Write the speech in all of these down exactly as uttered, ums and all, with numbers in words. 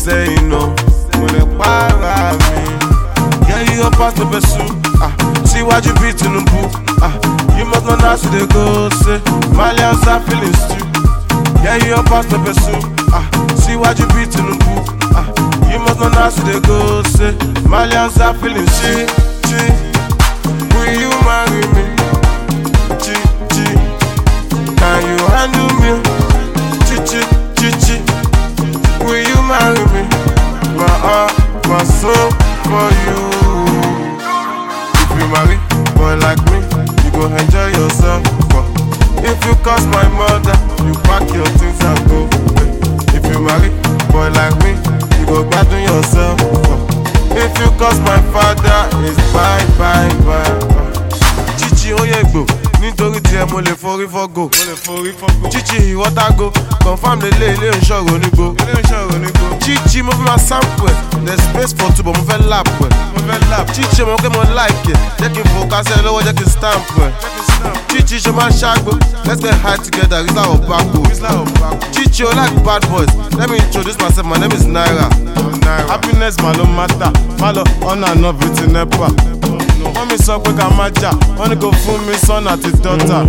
say no, mo lè para mi. Yeah, you go pass the pursue. Ah, see what you beat in the book. Ah, you must not know how they go say. Malians are feeling stew. Yeah, you go pass the pursue. Ah, see what you beat in the book. Ah, you must not know how they go say. Malians are feeling stew. Will you marry me? Chi chi. Can you handle me? Chi chi chi chi. Will you marry me? My heart, my soul for you. If you marry boy like me, you go enjoy yourself. If you cause my mother, you pack your things and go. If you marry boy like me, you go gbadun yourself. If you cause my father, it's bye bye bye. Chichi oyegbo, nítorí tí ẹ mo lè forí fọ́gò. Chichi ìwọ́tàgò, confam lélẹ̀ ilé ìṣòro onígbò. Chichi mo fi máa sample ẹ̀, there's space for two but mo fẹ́ lap ẹ̀. Chichi mo kẹ́ mo like ẹ̀, jẹ́ kí n focus ẹ̀ lọ́wọ́ jẹ́ kí n stamp ẹ̀. Chichi ṣe máa ṣàgbó, let's get high together, Rizla Obako. Chichi o like bad boys, let me introduce myself, my name is Naira. Happiness ma ló matter, má lọ ọ̀nà àná bíi ti nepa. Wọ́n mi sọ pé ká má jà, wọ́n ní kò fún mi son àti daughter.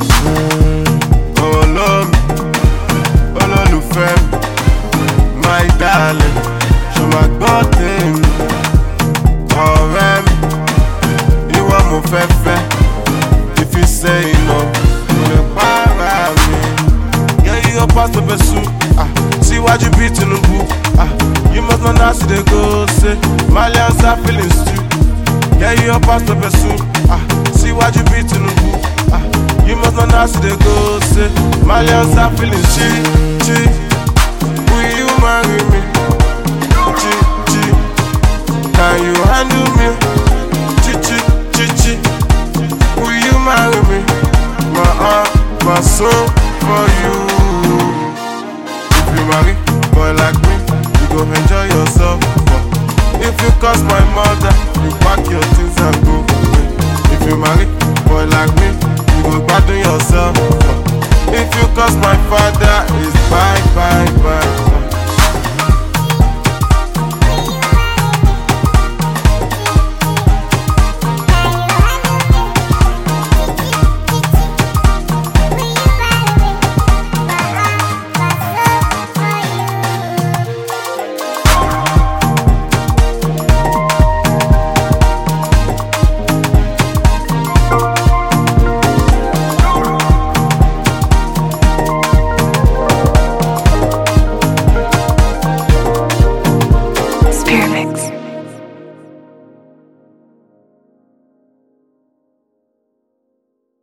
Olómi, olólùfẹ́ mi, my darling, ṣo máa gbọ́ tèmi. Ọ̀rẹ́ mi, ìwọ mo fẹ́ fẹ́, if you say no, mo lè para mi. Yeah, you go pass the pursue. Ah, see what you beat in the book. Ah, you must not know how they go say. Malians are feeling stew. Yeah, you go pass the pursue. Ah, see what you beat in the book. Ah, you must not know how they go say. Malians are feeling chi chi. Will you marry me? Chi chi. Can you handle me? Chi chi chi chi. Will you marry me? My heart, my soul for you. If you marry boy like me, you go enjoy yourself. If you cause my mother,